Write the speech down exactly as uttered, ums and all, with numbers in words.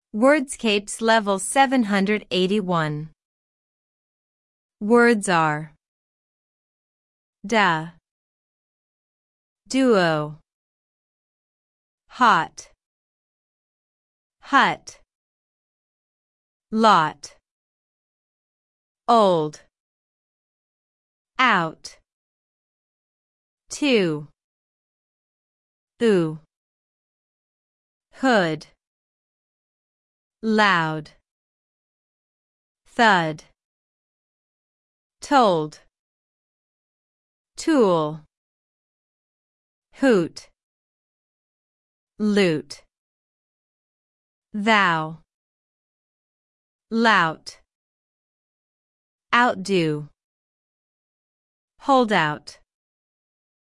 Wordscapes Level seven hundred eighty-one. Words are da, duo, hot, hut, lot, old, out, two, ooh, hood, loud, thud, told, tool, hoot, loot, thou, lout, outdo, hold out.